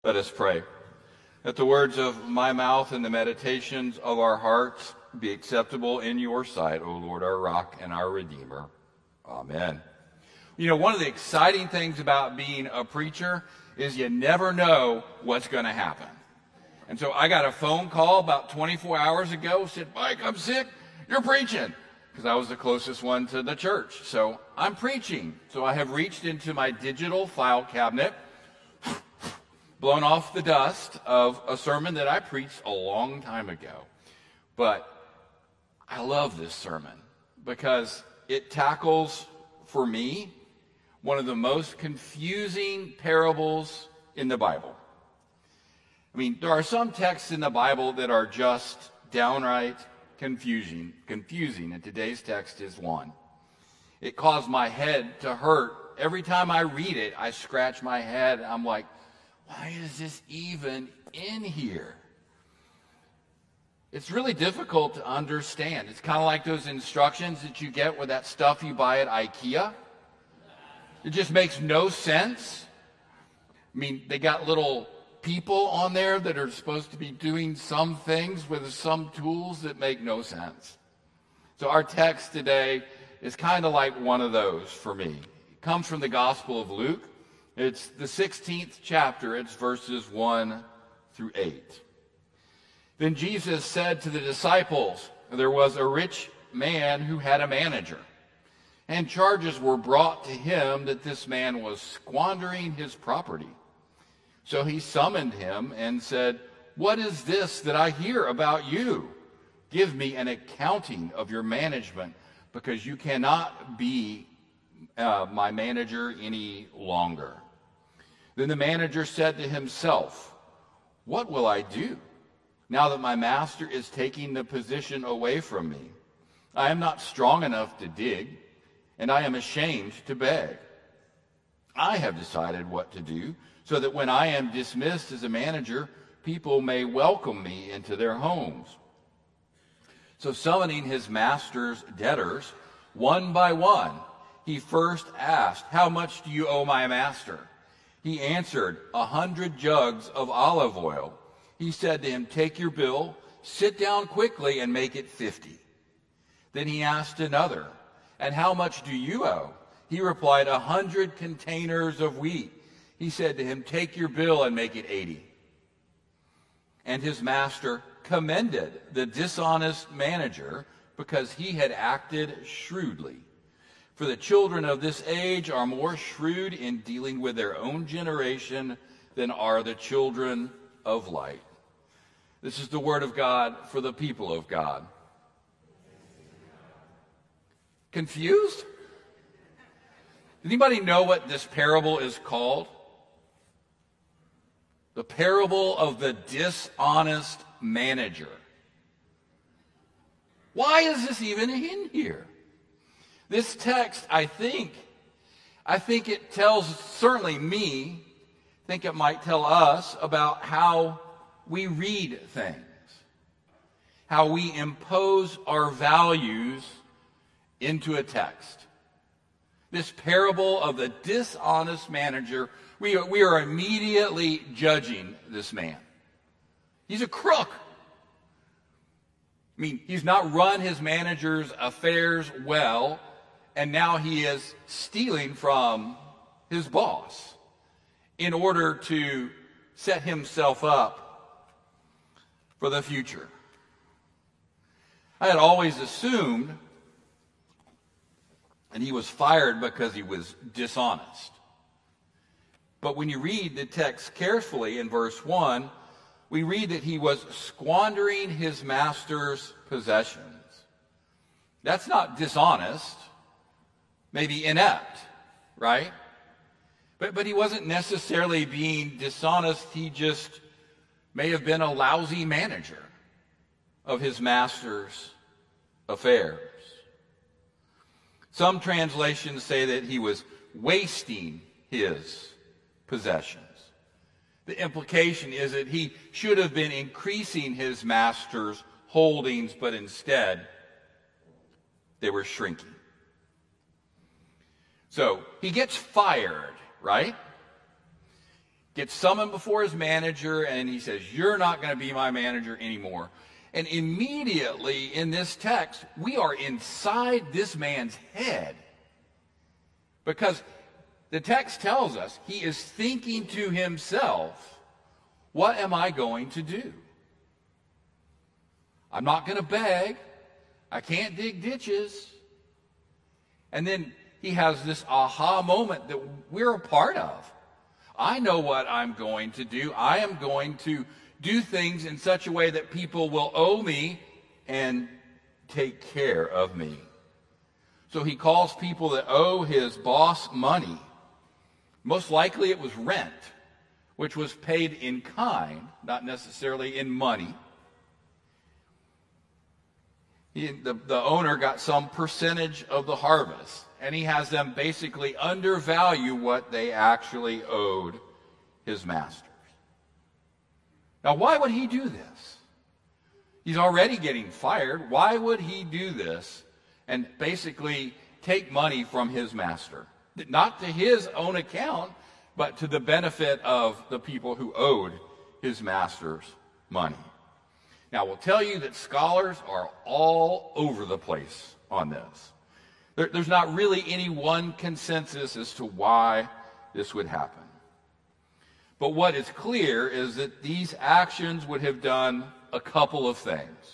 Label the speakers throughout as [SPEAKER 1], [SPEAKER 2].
[SPEAKER 1] Let us pray. Let the words of my mouth and the meditations of our hearts be acceptable in your sight, O Lord, our rock and our redeemer. Amen. You know, one of the exciting things about being a preacher is you never know what's going to happen. And so I got a phone call about 24 hours ago, said, Mike, I'm sick, you're preaching. Because I was the closest one to the church. So I'm preaching. So I have reached into my digital file cabinet, blown off the dust of a sermon that I preached a long time ago. But I love this sermon because it tackles, for me, one of the most confusing parables in the Bible. I mean, there are some texts in the Bible that are just downright confusing, and today's text is one. It caused my head to hurt. Every time I read it, I scratch my head. I'm like, why is this even in here? It's really difficult to understand. It's kind of like those instructions that you get with that stuff you buy at IKEA. It just makes no sense. I mean, they got little people on there that are supposed to be doing some things with some tools that make no sense. So our text today is kind of like one of those for me. It comes from the Gospel of Luke. It's the 16th chapter. It's verses 1 through 8. Then Jesus said to the disciples, there was a rich man who had a manager, and charges were brought to him that this man was squandering his property. So he summoned him and said, what is this that I hear about you? Give me an accounting of your management, because you cannot be my manager any longer. Then the manager said to himself, what will I do now that my master is taking the position away from me? I am not strong enough to dig, and I am ashamed to beg. I have decided what to do, so that when I am dismissed as a manager, people may welcome me into their homes. So summoning his master's debtors, one by one, he first asked, how much do you owe my master? He answered, 100 jugs of olive oil. He said to him, take your bill, sit down quickly, and make it 50. Then he asked another, and how much do you owe? He replied, 100 containers of wheat. He said to him, take your bill and make it 80. And his master commended the dishonest manager because he had acted shrewdly. For the children of this age are more shrewd in dealing with their own generation than are the children of light. This is the word of God for the people of God. Confused? Anybody know what this parable is called? The parable of the dishonest manager. Why is this even in here? This text, I think it tells certainly me, I think it might tell us about how we read things, how we impose our values into a text. This parable of the dishonest manager, we are immediately judging this man. He's a crook. I mean, he's not run his manager's affairs well, and now he is stealing from his boss in order to set himself up for the future. I had always assumed that he was fired because he was dishonest. But when you read the text carefully in verse 1, we read that he was squandering his master's possessions. That's not dishonest, maybe inept, right? But he wasn't necessarily being dishonest. He just may have been a lousy manager of his master's affairs. Some translations say that he was wasting his possessions. The implication is that he should have been increasing his master's holdings, but instead they were shrinking. So he gets fired, right? gets summoned before his manager, and he says, "You're not going to be my manager anymore." And immediately in this text, we are inside this man's head. Because the text tells us he is thinking to himself, what am I going to do? I'm not going to beg. I can't dig ditches. And then he has this aha moment that we're a part of. I know what I'm going to do. I am going to do things in such a way that people will owe me and take care of me. So he calls people that owe his boss money. Most likely it was rent, which was paid in kind, not necessarily in money. The owner got some percentage of the harvest, and he has them basically undervalue what they actually owed his masters. Now, why would he do this? He's already getting fired. Why would he do this and basically take money from his master? Not to his own account, but to the benefit of the people who owed his masters money. Now, we'll tell you that scholars are all over the place on this. There's not really any one consensus as to why this would happen. But what is clear is that these actions would have done a couple of things.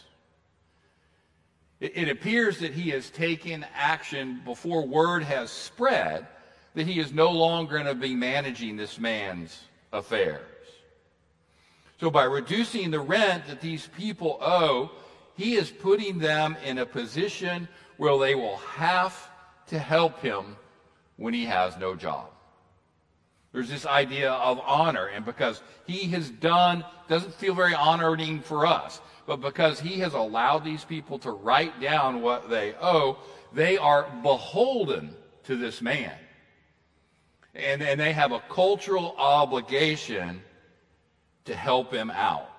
[SPEAKER 1] It appears that he has taken action before word has spread that he is no longer going to be managing this man's affairs. So by reducing the rent that these people owe, he is putting them in a position where they will have to help him when he has no job. There's this idea of honor, and because he has done, doesn't feel very honoring for us, but because he has allowed these people to write down what they owe, they are beholden to this man. And they have a cultural obligation to help him out.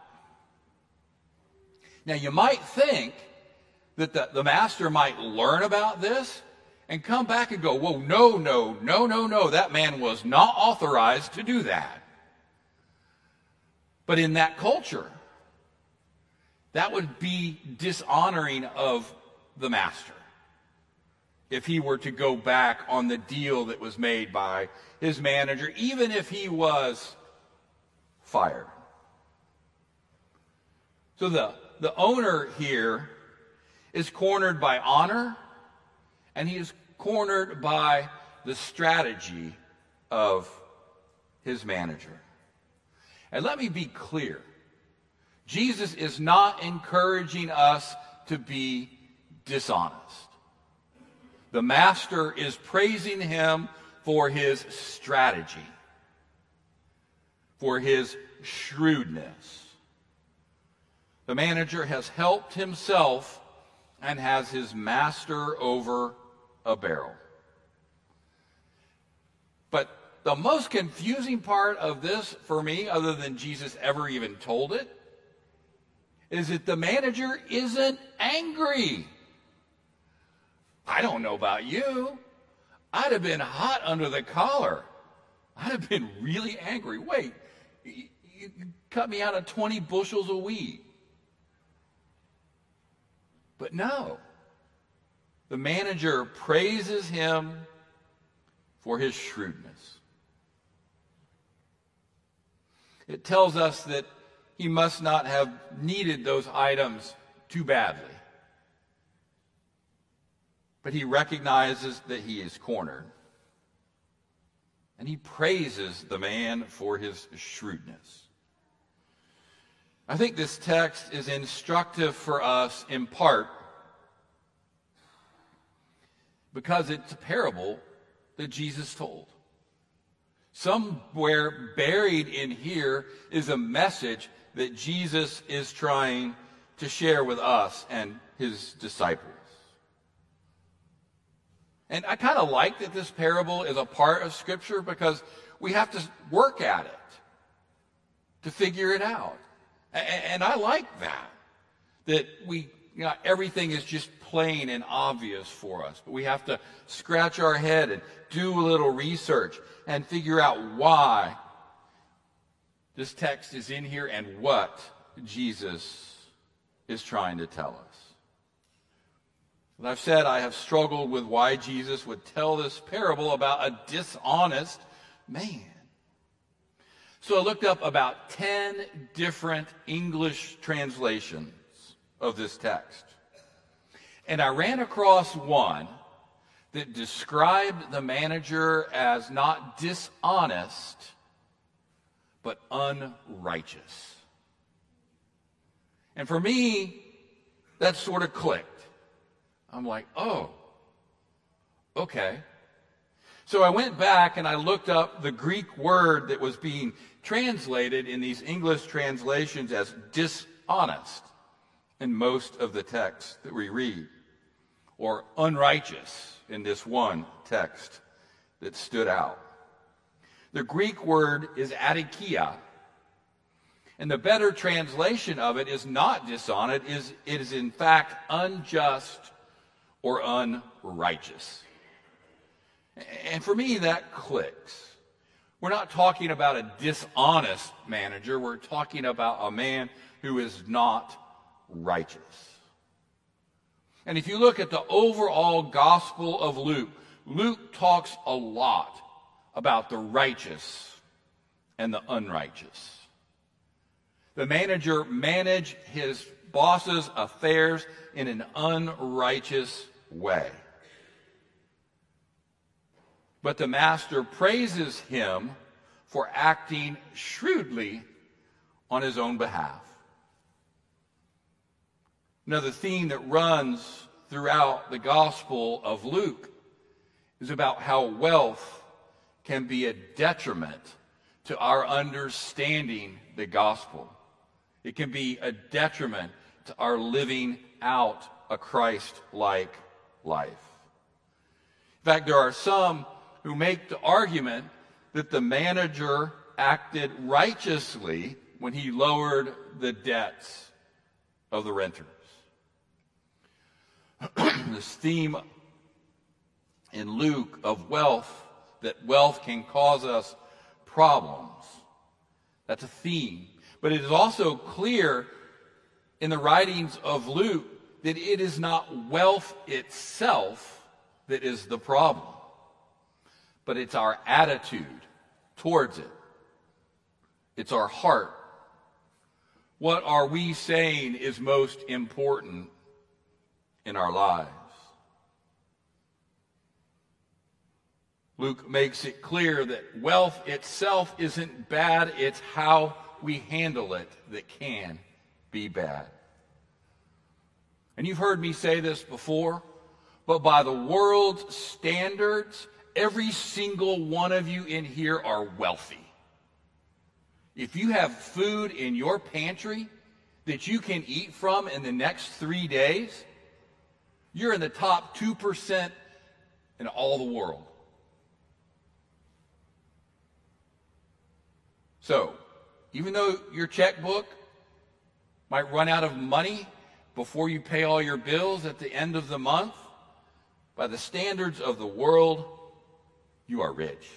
[SPEAKER 1] Now, you might think that the master might learn about this and come back and go, whoa, no, that man was not authorized to do that. But in that culture, that would be dishonoring of the master if he were to go back on the deal that was made by his manager, even if he was fired. So the owner here is cornered by honor, and he is cornered by the strategy of his manager. And let me be clear. Jesus is not encouraging us to be dishonest. The master is praising him for his strategy, for his shrewdness. The manager has helped himself and has his master over a barrel. But the most confusing part of this for me, other than Jesus ever even told it, is that the manager isn't angry. I don't know about you. I'd have been hot under the collar. I'd have been really angry. Wait, you cut me out of 20 bushels of wheat. But no, the manager praises him for his shrewdness. It tells us that he must not have needed those items too badly. But he recognizes that he is cornered. And he praises the man for his shrewdness. I think this text is instructive for us in part because it's a parable that Jesus told. Somewhere buried in here is a message that Jesus is trying to share with us and his disciples. And I kind of like that this parable is a part of Scripture because we have to work at it to figure it out. And I like that everything is just plain and obvious for us. But we have to scratch our head and do a little research and figure out why this text is in here and what Jesus is trying to tell us. As I've said, I have struggled with why Jesus would tell this parable about a dishonest man. So I looked up about 10 different English translations of this text. And I ran across one that described the manager as not dishonest, but unrighteous. And for me, that sort of clicked. I'm like, oh, okay. So I went back and I looked up the Greek word that was being translated in these English translations as dishonest in most of the text that we read, or unrighteous in this one text that stood out. The Greek word is adikia, and the better translation of it is not dishonest, it is in fact unjust or unrighteous. And for me, that clicks. We're not talking about a dishonest manager. We're talking about a man who is not righteous. And if you look at the overall Gospel of Luke, Luke talks a lot about the righteous and the unrighteous. The manager managed his boss's affairs in an unrighteous way. But the master praises him for acting shrewdly on his own behalf. Another theme that runs throughout the Gospel of Luke is about how wealth can be a detriment to our understanding the gospel. It can be a detriment to our living out a Christ-like life. In fact, there are some who make the argument that the manager acted righteously when he lowered the debts of the renters. This theme in Luke of wealth, that wealth can cause us problems. That's a theme. But it is also clear in the writings of Luke that it is not wealth itself that is the problem, but it's our attitude towards it. It's our heart. What are we saying is most important in our lives? Luke makes it clear that wealth itself isn't bad, it's how we handle it that can be bad. And you've heard me say this before, but by the world's standards, every single one of you in here are wealthy. If you have food in your pantry that you can eat from in the next 3 days, you're in the top 2% in all the world. So, even though your checkbook might run out of money before you pay all your bills at the end of the month, by the standards of the world, you are rich.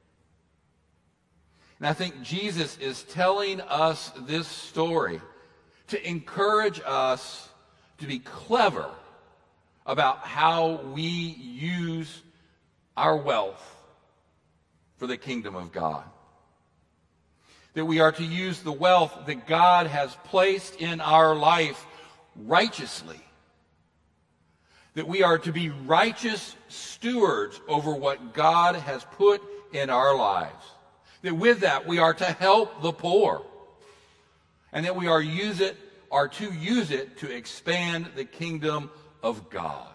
[SPEAKER 1] And I think Jesus is telling us this story to encourage us to be clever about how we use our wealth for the kingdom of God. That we are to use the wealth that God has placed in our life righteously. That we are to be righteous stewards over what God has put in our lives. That with that we are to help the poor. And that we are to use it to expand the kingdom of God.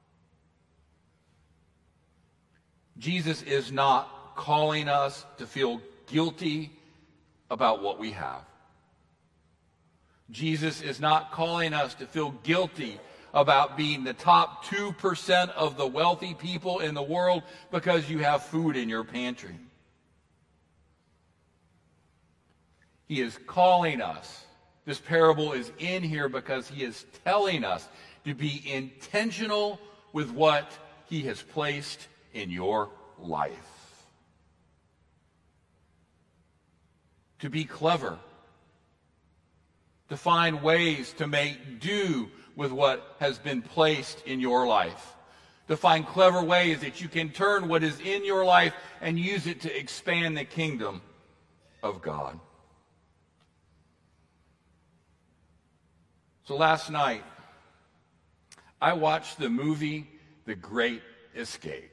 [SPEAKER 1] Jesus is not calling us to feel guilty about what we have. Jesus is not calling us to feel guilty about being the top 2% of the wealthy people in the world because you have food in your pantry. He is calling us. This parable is in here because he is telling us to be intentional with what he has placed in your life. to be clever, to find ways to make do with what has been placed in your life, to find clever ways that you can turn what is in your life and use it to expand the kingdom of God. So last night, I watched the movie The Great Escape.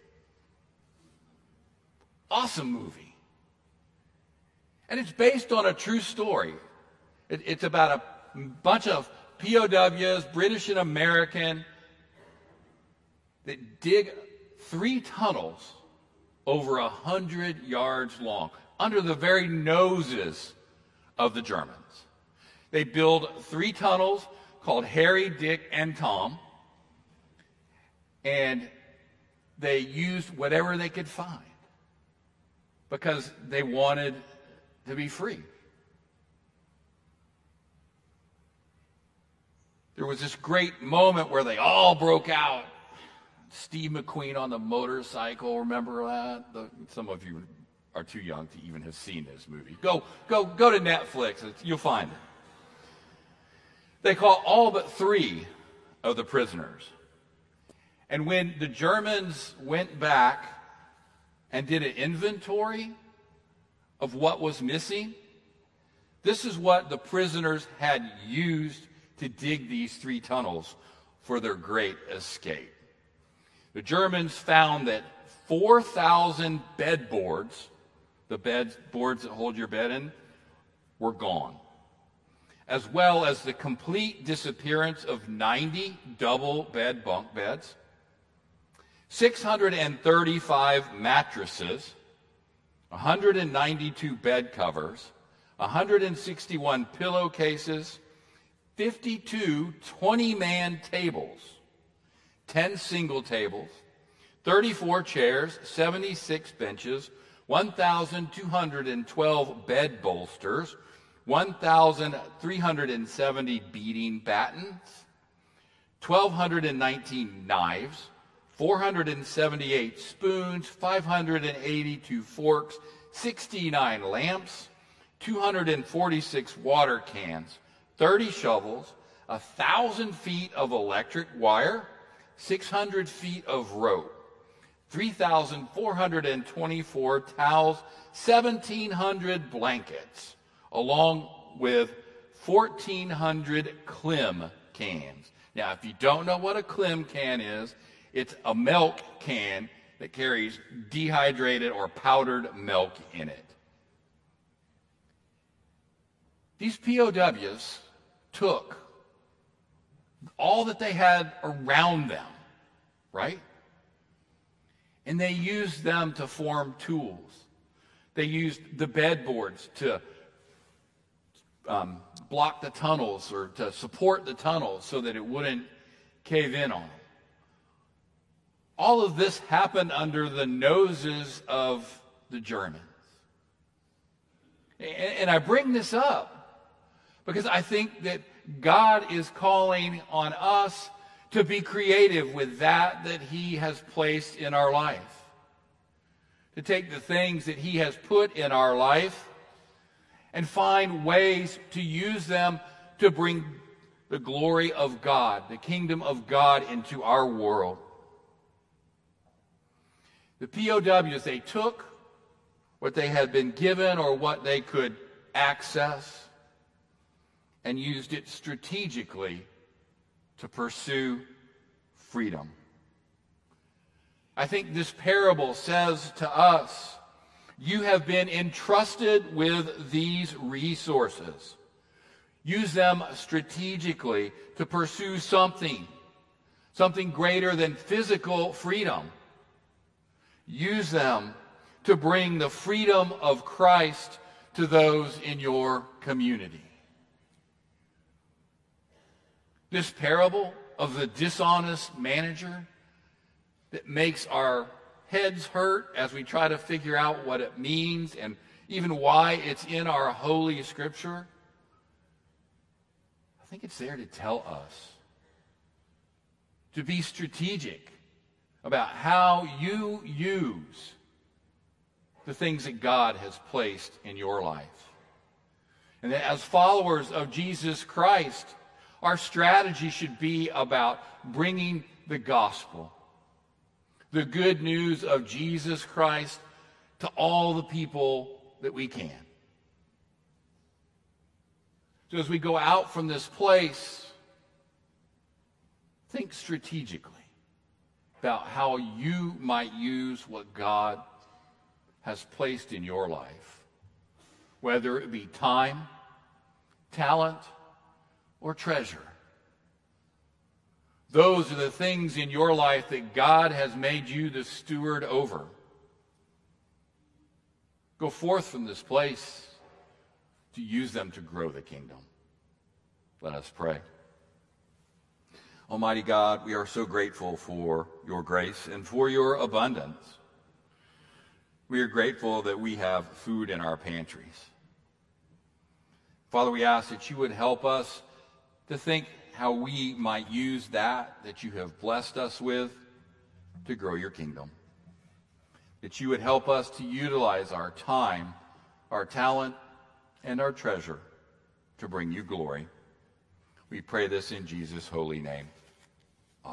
[SPEAKER 1] Awesome movie. And it's based on a true story. It's about a bunch of POWs, British and American, that dig 3 tunnels over 100 yards long under the very noses of the Germans. They build 3 tunnels called Harry, Dick, and Tom, and they used whatever they could find because they wanted to be free. There was this great moment where they all broke out. Steve McQueen on the motorcycle, remember that? Some of you are too young to even have seen this movie. Go to Netflix, you'll find it. They caught all but 3 of the prisoners. And when the Germans went back and did an inventory of what was missing, this is what the prisoners had used to dig these 3 tunnels for their great escape. The Germans found that 4,000 bedboards, the boards that hold your bed in, were gone, as well as the complete disappearance of 90 double bed bunk beds, 635 mattresses, 192 bed covers, 161 pillowcases, 52 20-man tables, 10 single tables, 34 chairs, 76 benches, 1,212 bed bolsters, 1,370 beating batons, 1,219 knives, 478 spoons, 582 forks, 69 lamps, 246 water cans, 30 shovels, 1,000 feet of electric wire, 600 feet of rope, 3,424 towels, 1,700 blankets, along with 1,400 Klim cans. Now, if you don't know what a Klim can is, it's a milk can that carries dehydrated or powdered milk in it. These POWs took all that they had around them, right? And they used them to form tools. They used the bedboards to block the tunnels or to support the tunnels so that it wouldn't cave in on them. All of this happened under the noses of the Germans. And I bring this up because I think that God is calling on us to be creative with that He has placed in our life. To take the things that He has put in our life and find ways to use them to bring the glory of God, the kingdom of God into our world. The POWs, they took what they had been given or what they could access and used it strategically to pursue freedom. I think this parable says to us, you have been entrusted with these resources. Use them strategically to pursue something greater than physical freedom. Use them to bring the freedom of Christ to those in your community. This parable of the dishonest manager that makes our heads hurt as we try to figure out what it means and even why it's in our holy scripture, I think it's there to tell us to be strategic about how you use the things that God has placed in your life. And that as followers of Jesus Christ, our strategy should be about bringing the gospel, the good news of Jesus Christ, to all the people that we can. So as we go out from this place, think strategically about how you might use what God has placed in your life, whether it be time, talent, or treasure. Those are the things in your life that God has made you the steward over. Go forth from this place to use them to grow the kingdom. Let us pray. Almighty God, we are so grateful for your grace and for your abundance. We are grateful that we have food in our pantries. Father, we ask that you would help us to think how we might use that you have blessed us with to grow your kingdom. That you would help us to utilize our time, our talent, and our treasure to bring you glory. We pray this in Jesus' holy name.